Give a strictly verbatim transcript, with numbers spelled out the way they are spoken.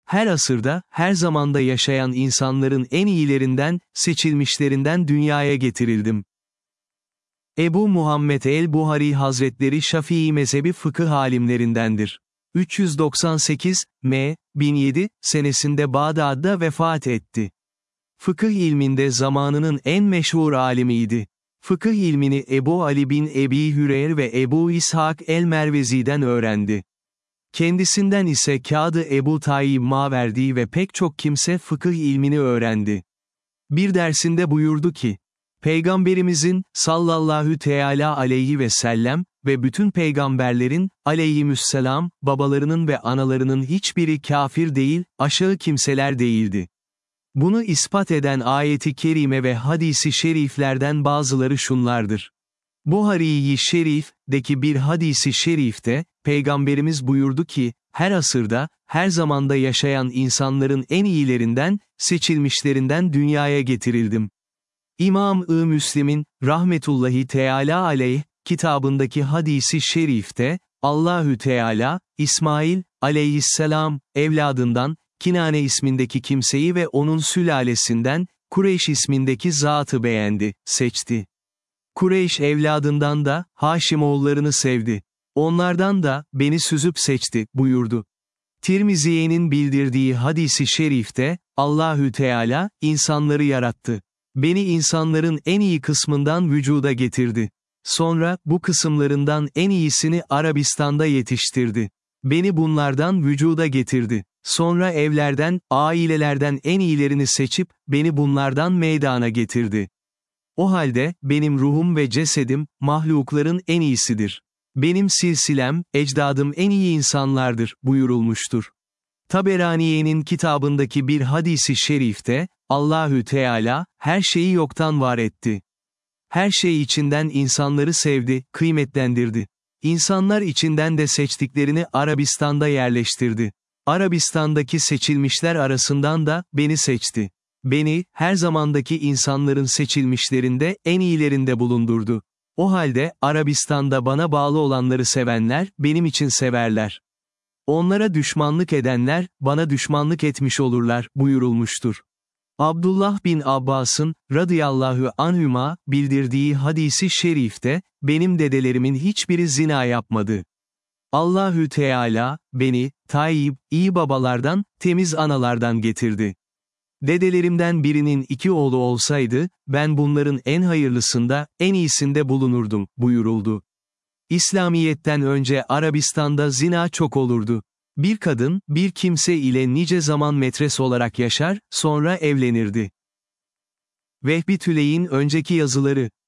her asırda, her zamanda yaşayan insanların en iyilerinden, seçilmişlerinden dünyaya getirildim. Ebu Muhammed el-Buhari Hazretleri Şafii mezhebi fıkıh alimlerindendir. üç yüz doksan sekiz, M. bin yedi, senesinde Bağdat'ta vefat etti. Fıkıh ilminde zamanının en meşhur alimiydi. Fıkıh ilmini Ebu Ali bin Ebi Hüreyre ve Ebu İshak el-Mervezi'den öğrendi. Kendisinden ise Kâdı Ebu Tayyib Maverdi ve pek çok kimse fıkıh ilmini öğrendi. Bir dersinde buyurdu ki, Peygamberimizin, sallallahu teâlâ aleyhi ve sellem, ve bütün peygamberlerin, aleyhimüsselam, babalarının ve analarının hiçbiri kafir değil, aşağı kimseler değildi. Bunu ispat eden ayeti kerime ve hadisi şeriflerden bazıları şunlardır. Buhari-i Şerif'deki bir hadisi şerifte, Peygamberimiz buyurdu ki, her asırda, her zamanda yaşayan insanların en iyilerinden, seçilmişlerinden dünyaya getirildim. İmam-ı Müslim'in, rahmetullahi teâlâ aleyh, kitabındaki hadisi şerifte, Allahü Teala, İsmail, aleyhisselam, evladından, Kinane ismindeki kimseyi ve onun sülalesinden, Kureyş ismindeki zatı beğendi, seçti. Kureyş evladından da, Haşimoğullarını sevdi. Onlardan da, beni süzüp seçti, buyurdu. Tirmiziye'nin bildirdiği hadisi şerifte, Allahü Teala, insanları yarattı. Beni insanların en iyi kısmından vücuda getirdi. Sonra, bu kısımlarından en iyisini Arabistan'da yetiştirdi. Beni bunlardan vücuda getirdi. Sonra evlerden, ailelerden en iyilerini seçip, beni bunlardan meydana getirdi. O halde, benim ruhum ve cesedim, mahlukların en iyisidir. Benim silsilem, ecdadım en iyi insanlardır, buyurulmuştur. Taberaniye'nin kitabındaki bir hadisi şerifte, Allahü Teala, her şeyi yoktan var etti. Her şey içinden insanları sevdi, kıymetlendirdi. İnsanlar içinden de seçtiklerini Arabistan'da yerleştirdi. Arabistan'daki seçilmişler arasından da, beni seçti. Beni, her zamandaki insanların seçilmişlerinde, en iyilerinde bulundurdu. O halde, Arabistan'da bana bağlı olanları sevenler, benim için severler. Onlara düşmanlık edenler, bana düşmanlık etmiş olurlar, buyurulmuştur. Abdullah bin Abbas'ın, radıyallahu anhüma, bildirdiği hadisi şerifte, benim dedelerimin hiçbiri zina yapmadı. Allahü Teala, beni, tayyib, iyi babalardan, temiz analardan getirdi. Dedelerimden birinin iki oğlu olsaydı, ben bunların en hayırlısında, en iyisinde bulunurdum, buyuruldu. İslamiyet'ten önce Arabistan'da zina çok olurdu. Bir kadın, bir kimse ile nice zaman metres olarak yaşar, sonra evlenirdi. Vehbi Tüley'in önceki yazıları